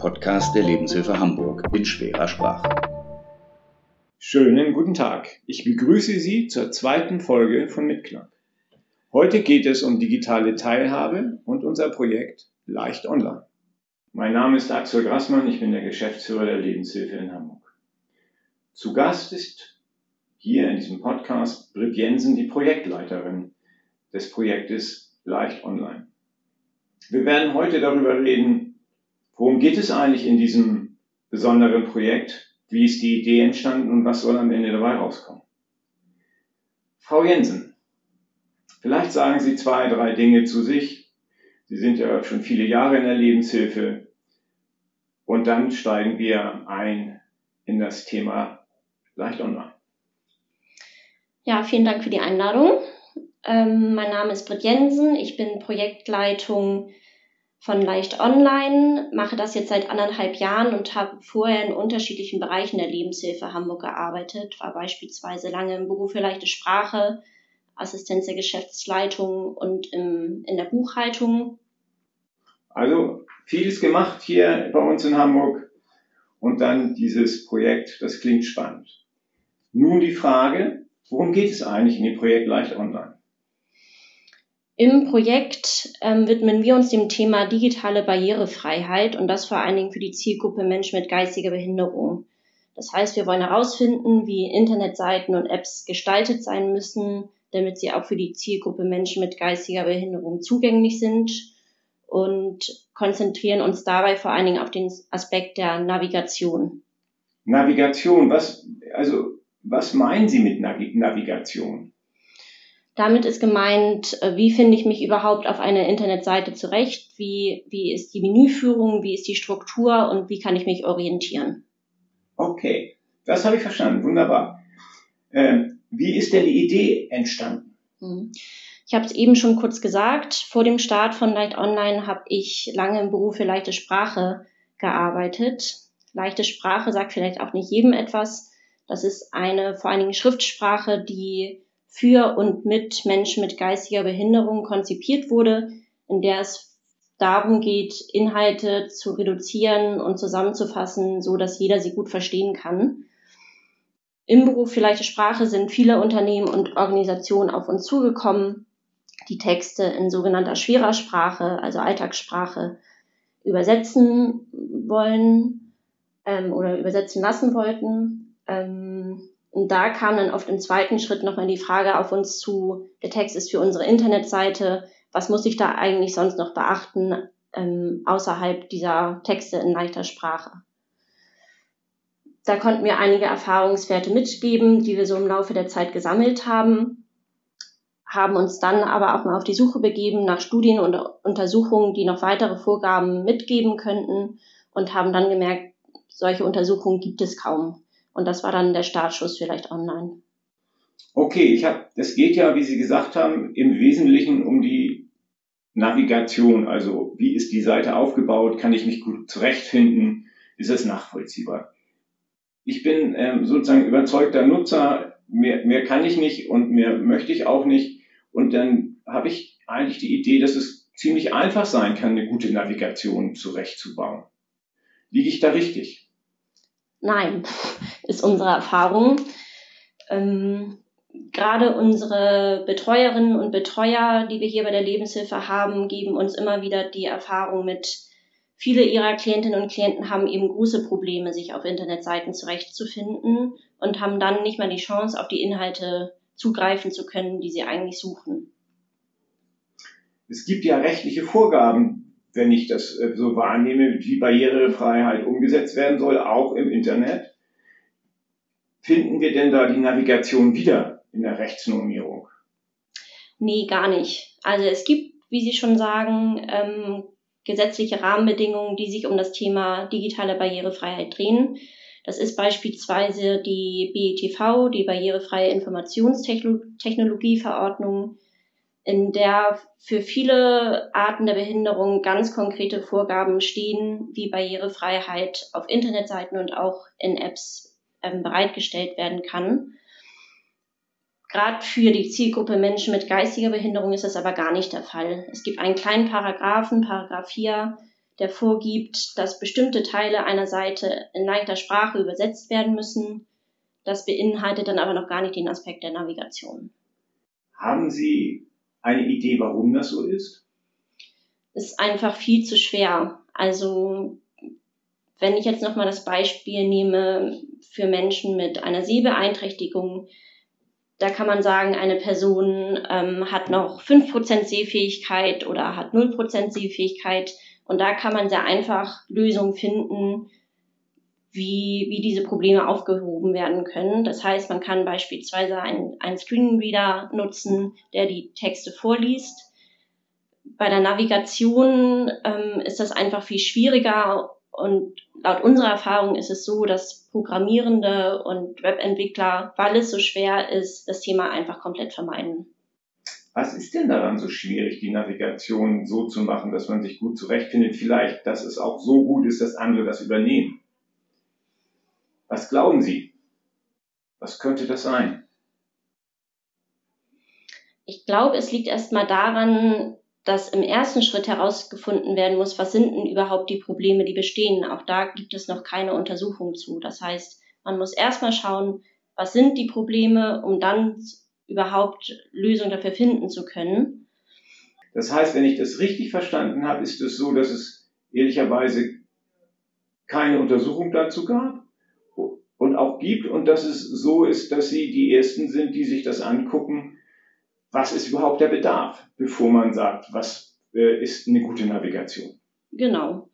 Podcast der Lebenshilfe Hamburg in schwerer Sprache. Schönen guten Tag. Ich begrüße Sie zur zweiten Folge von Mitklang. Heute geht es um digitale Teilhabe und unser Projekt Leicht Online. Mein Name ist Axel Grassmann, ich bin der Geschäftsführer der Lebenshilfe in Hamburg. Zu Gast ist hier in diesem Podcast Britt Jensen, die Projektleiterin des Projektes Leicht Online. Wir werden heute darüber reden, worum geht es eigentlich in diesem besonderen Projekt, wie ist die Idee entstanden und was soll am Ende dabei rauskommen. Frau Jensen, vielleicht sagen Sie 2, 3 Dinge zu sich. Sie sind ja schon viele Jahre in der Lebenshilfe und dann steigen wir ein in das Thema Leicht Online. Ja, vielen Dank für die Einladung. Mein Name ist Britt Jensen, ich bin Projektleitung von Leicht Online, mache das jetzt seit 1,5 Jahren und habe vorher in unterschiedlichen Bereichen der Lebenshilfe Hamburg gearbeitet, war beispielsweise lange im Büro für leichte Sprache, Assistenz der Geschäftsleitung und in der Buchhaltung. Also vieles gemacht hier bei uns in Hamburg und dann dieses Projekt, das klingt spannend. Nun die Frage, worum geht es eigentlich in dem Projekt Leicht Online? Im Projekt widmen wir uns dem Thema digitale Barrierefreiheit und das vor allen Dingen für die Zielgruppe Menschen mit geistiger Behinderung. Das heißt, wir wollen herausfinden, wie Internetseiten und Apps gestaltet sein müssen, damit sie auch für die Zielgruppe Menschen mit geistiger Behinderung zugänglich sind und konzentrieren uns dabei vor allen Dingen auf den Aspekt der Navigation. Navigation, was meinen Sie mit Navigation? Damit ist gemeint, wie finde ich mich überhaupt auf einer Internetseite zurecht, wie ist die Menüführung, wie ist die Struktur und wie kann ich mich orientieren. Okay, das habe ich verstanden, wunderbar. Wie ist denn die Idee entstanden? Ich habe es eben schon kurz gesagt, vor dem Start von Leicht Online habe ich lange im Beruf für leichte Sprache gearbeitet. Leichte Sprache sagt vielleicht auch nicht jedem etwas. Das ist eine vor allen Dingen Schriftsprache, die für und mit Menschen mit geistiger Behinderung konzipiert wurde, in der es darum geht, Inhalte zu reduzieren und zusammenzufassen, so dass jeder sie gut verstehen kann. Im Beruf für leichte Sprache sind viele Unternehmen und Organisationen auf uns zugekommen, die Texte in sogenannter schwerer Sprache, also Alltagssprache, übersetzen wollen oder übersetzen lassen wollten. Und da kam dann oft im zweiten Schritt nochmal die Frage auf uns zu, der Text ist für unsere Internetseite, was muss ich da eigentlich sonst noch beachten außerhalb dieser Texte in leichter Sprache? Da konnten wir einige Erfahrungswerte mitgeben, die wir so im Laufe der Zeit gesammelt haben uns dann aber auch mal auf die Suche begeben nach Studien und Untersuchungen, die noch weitere Vorgaben mitgeben könnten und haben dann gemerkt, solche Untersuchungen gibt es kaum. Und das war dann der Startschuss für Leicht Online. Okay, das geht ja, wie Sie gesagt haben, im Wesentlichen um die Navigation. Also wie ist die Seite aufgebaut? Kann ich mich gut zurechtfinden? Ist es nachvollziehbar? Ich bin sozusagen überzeugter Nutzer. Mehr kann ich nicht und mehr möchte ich auch nicht. Und dann habe ich eigentlich die Idee, dass es ziemlich einfach sein kann, eine gute Navigation zurechtzubauen. Liege ich da richtig? Nein, ist unsere Erfahrung. Gerade unsere Betreuerinnen und Betreuer, die wir hier bei der Lebenshilfe haben, geben uns immer wieder die Erfahrung mit, viele ihrer Klientinnen und Klienten haben eben große Probleme, sich auf Internetseiten zurechtzufinden und haben dann nicht mal die Chance, auf die Inhalte zugreifen zu können, die sie eigentlich suchen. Es gibt ja rechtliche Vorgaben, wenn ich das so wahrnehme, wie Barrierefreiheit umgesetzt werden soll, auch im Internet. Finden wir denn da die Navigation wieder in der Rechtsnormierung? Nee, gar nicht. Also es gibt, wie Sie schon sagen, gesetzliche Rahmenbedingungen, die sich um das Thema digitale Barrierefreiheit drehen. Das ist beispielsweise die BITV, die Barrierefreie Informationstechnologieverordnung, in der für viele Arten der Behinderung ganz konkrete Vorgaben stehen, wie Barrierefreiheit auf Internetseiten und auch in Apps bereitgestellt werden kann. Gerade für die Zielgruppe Menschen mit geistiger Behinderung ist das aber gar nicht der Fall. Es gibt einen kleinen Paragraphen, Paragraph 4, der vorgibt, dass bestimmte Teile einer Seite in leichter Sprache übersetzt werden müssen. Das beinhaltet dann aber noch gar nicht den Aspekt der Navigation. Haben Sie eine Idee, warum das so ist? Ist einfach viel zu schwer. Also wenn ich jetzt nochmal das Beispiel nehme für Menschen mit einer Sehbeeinträchtigung, da kann man sagen, eine Person hat noch 5% Sehfähigkeit oder hat 0% Sehfähigkeit. Und da kann man sehr einfach Lösungen finden, wie diese Probleme aufgehoben werden können. Das heißt, man kann beispielsweise einen Screenreader nutzen, der die Texte vorliest. Bei der Navigation ist das einfach viel schwieriger und laut unserer Erfahrung ist es so, dass Programmierende und Webentwickler, weil es so schwer ist, das Thema einfach komplett vermeiden. Was ist denn daran so schwierig, die Navigation so zu machen, dass man sich gut zurechtfindet? Vielleicht, dass es auch so gut ist, dass andere das übernehmen. Was glauben Sie? Was könnte das sein? Ich glaube, es liegt erstmal daran, dass im ersten Schritt herausgefunden werden muss, was sind denn überhaupt die Probleme, die bestehen. Auch da gibt es noch keine Untersuchung zu. Das heißt, man muss erstmal schauen, was sind die Probleme, um dann überhaupt Lösungen dafür finden zu können. Das heißt, wenn ich das richtig verstanden habe, ist es so, dass es ehrlicherweise keine Untersuchung dazu gab und auch gibt und dass es so ist, dass Sie die Ersten sind, die sich das angucken. Was ist überhaupt der Bedarf, bevor man sagt, was ist eine gute Navigation? Genau.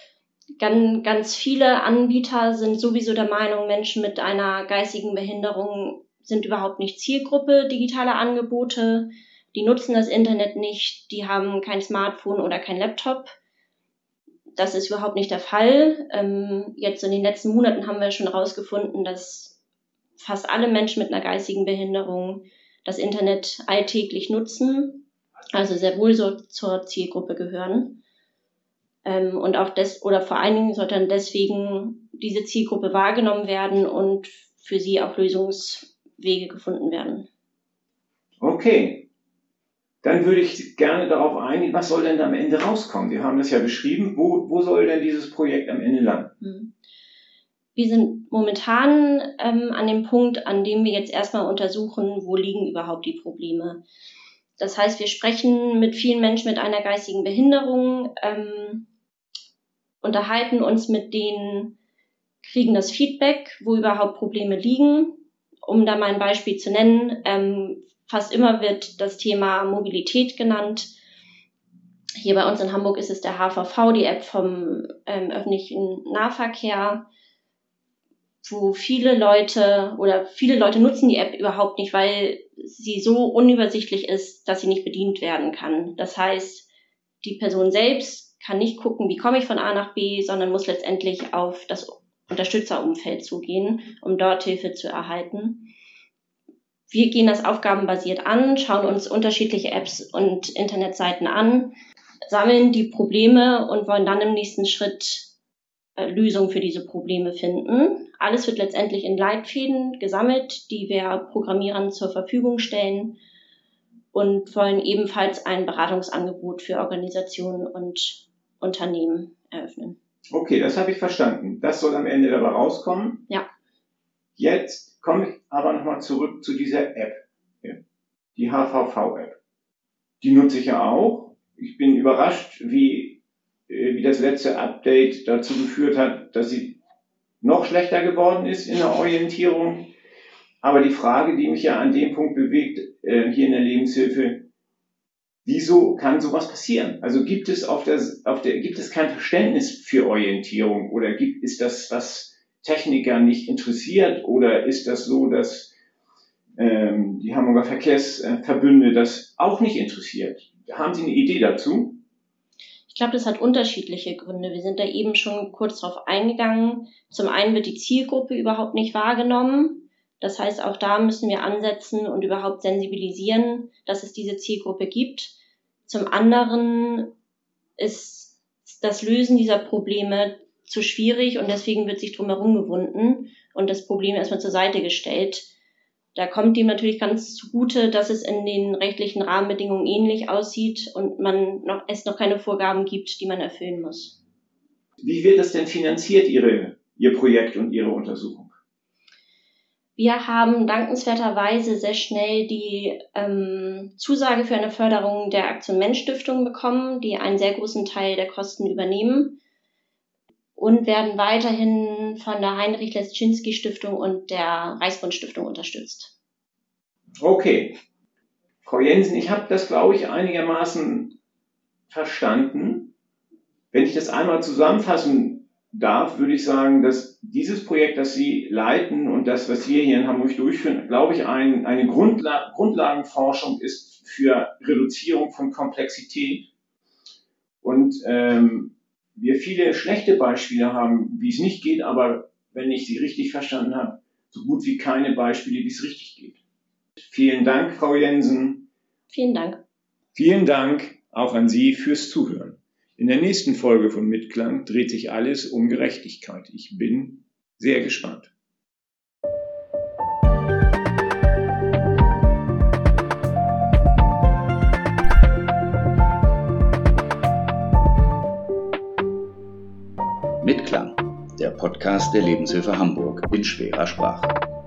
Ganz viele Anbieter sind sowieso der Meinung, Menschen mit einer geistigen Behinderung sind überhaupt nicht Zielgruppe digitaler Angebote. Die nutzen das Internet nicht, die haben kein Smartphone oder kein Laptop. Das ist überhaupt nicht der Fall. Jetzt in den letzten Monaten haben wir schon herausgefunden, dass fast alle Menschen mit einer geistigen Behinderung das Internet alltäglich nutzen, also sehr wohl so zur Zielgruppe gehören. Und auch vor allen Dingen sollte dann deswegen diese Zielgruppe wahrgenommen werden und für sie auch Lösungswege gefunden werden. Okay, dann würde ich gerne darauf eingehen, was soll denn am Ende rauskommen? Sie haben das ja beschrieben, wo soll denn dieses Projekt am Ende landen? Wir sind momentan an dem Punkt, an dem wir jetzt erstmal untersuchen, wo liegen überhaupt die Probleme. Das heißt, wir sprechen mit vielen Menschen mit einer geistigen Behinderung, unterhalten uns mit denen, kriegen das Feedback, wo überhaupt Probleme liegen. Um da mal ein Beispiel zu nennen, fast immer wird das Thema Mobilität genannt. Hier bei uns in Hamburg ist es der HVV, die App vom öffentlichen Nahverkehr, wo viele Leute nutzen die App überhaupt nicht, weil sie so unübersichtlich ist, dass sie nicht bedient werden kann. Das heißt, die Person selbst kann nicht gucken, wie komme ich von A nach B, sondern muss letztendlich auf das Unterstützerumfeld zugehen, um dort Hilfe zu erhalten. Wir gehen das aufgabenbasiert an, schauen uns unterschiedliche Apps und Internetseiten an, sammeln die Probleme und wollen dann im nächsten Schritt Lösungen für diese Probleme finden. Alles wird letztendlich in Leitfäden gesammelt, die wir Programmierern zur Verfügung stellen und wollen ebenfalls ein Beratungsangebot für Organisationen und Unternehmen eröffnen. Okay, das habe ich verstanden. Das soll am Ende dabei rauskommen. Ja. Jetzt komme ich aber nochmal zurück zu dieser App, die HVV-App. Die nutze ich ja auch. Ich bin überrascht, wie das letzte Update dazu geführt hat, dass sie noch schlechter geworden ist in der Orientierung. Aber die Frage, die mich ja an dem Punkt bewegt, hier in der Lebenshilfe, wieso kann sowas passieren? Also gibt es gibt es kein Verständnis für Orientierung oder ist das, was Techniker nicht interessiert oder ist das so, dass die Hamburger Verkehrsverbünde das auch nicht interessiert? Haben Sie eine Idee dazu? Ich glaube, das hat unterschiedliche Gründe. Wir sind da eben schon kurz drauf eingegangen. Zum einen wird die Zielgruppe überhaupt nicht wahrgenommen. Das heißt, auch da müssen wir ansetzen und überhaupt sensibilisieren, dass es diese Zielgruppe gibt. Zum anderen ist das Lösen dieser Probleme zu schwierig und deswegen wird sich drumherum gewunden und das Problem erstmal zur Seite gestellt. Da kommt dem natürlich ganz zugute, dass es in den rechtlichen Rahmenbedingungen ähnlich aussieht und es noch keine Vorgaben gibt, die man erfüllen muss. Wie wird das denn finanziert, Ihr Projekt und Ihre Untersuchung? Wir haben dankenswerterweise sehr schnell die Zusage für eine Förderung der Aktion-Mensch-Stiftung bekommen, die einen sehr großen Teil der Kosten übernehmen und werden weiterhin von der Heinrich-Leschinski-Stiftung und der Reichsbund-Stiftung unterstützt. Okay. Frau Jensen, ich habe das, glaube ich, einigermaßen verstanden. Wenn ich das einmal zusammenfassen darf, würde ich sagen, dass dieses Projekt, das Sie leiten und das, was wir hier in Hamburg durchführen, glaube ich, eine Grundlagenforschung ist für Reduzierung von Komplexität. Und wir viele schlechte Beispiele haben, wie es nicht geht, aber wenn ich Sie richtig verstanden habe, so gut wie keine Beispiele, wie es richtig geht. Vielen Dank, Frau Jensen. Vielen Dank. Vielen Dank auch an Sie fürs Zuhören. In der nächsten Folge von Mitklang dreht sich alles um Gerechtigkeit. Ich bin sehr gespannt. Mitklang, der Podcast der Lebenshilfe Hamburg in schwerer Sprache.